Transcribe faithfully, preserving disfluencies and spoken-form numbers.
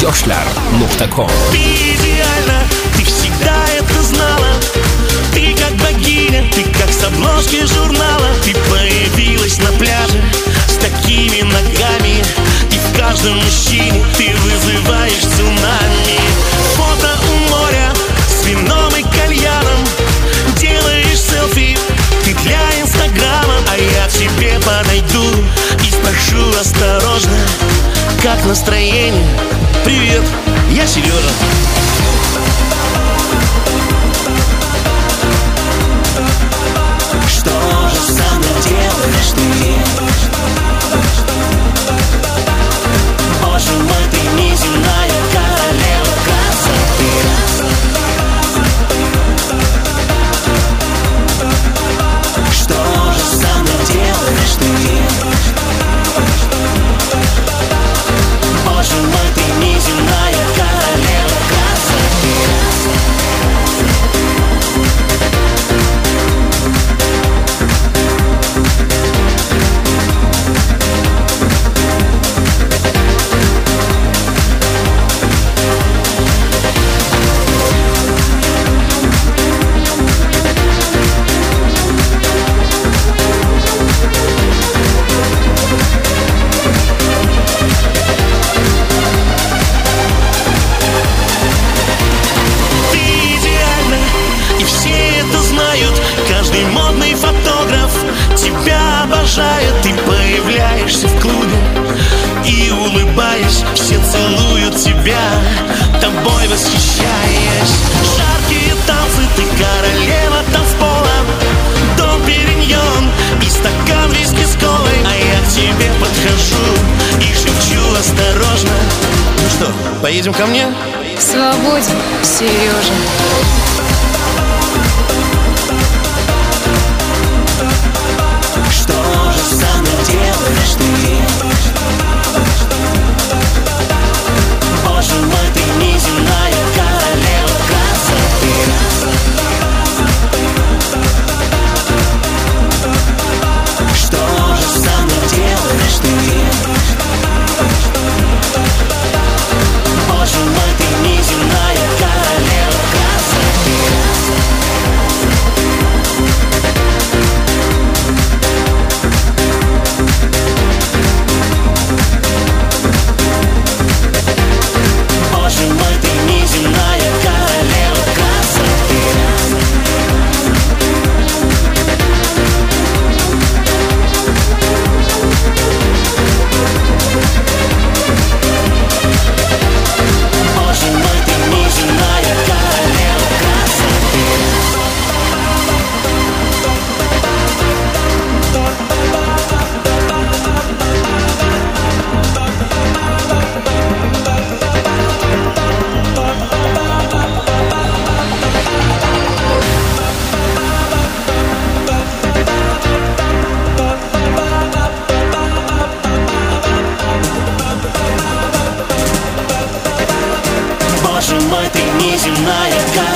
yoshlar точка com. Ты идеальна, ты всегда это знала. Ты как богиня, ты как с обложки журнала. Ты появилась на пляже с такими ногами, и в каждом мужчине ты вызываешь цунами. Фото у моря с вином и кальяном, делаешь селфи ты для инстаграма. А я к тебе подойду и спрошу осторожно: как настроение? Привет, я Сережа. Что же со мной делаешь ты? Боже мой, ты неземная королева красоты. Что же со мной делаешь ты? Боже мой, ты неземная королева красоты. Каждый модный фотограф тебя обожает. Ты появляешься в клубе и, улыбаясь, все целуют тебя, тобой восхищаясь. Жаркие танцы, ты королева танцпола. Дом Периньон и стакан виски с колой. А я к тебе подхожу и шепчу осторожно: ну что, поедем ко мне? Свободен, Сережа. Что же со мной делаешь ты? Боже мой, ты неземная королева красоты. Что же со мной делаешь ты? Боже мой, ты неземная королева красоты. Боже мой, ты неземная королева красоты. Боже мой, ты неземная королева красоты. Боже мой, ты неземная королева.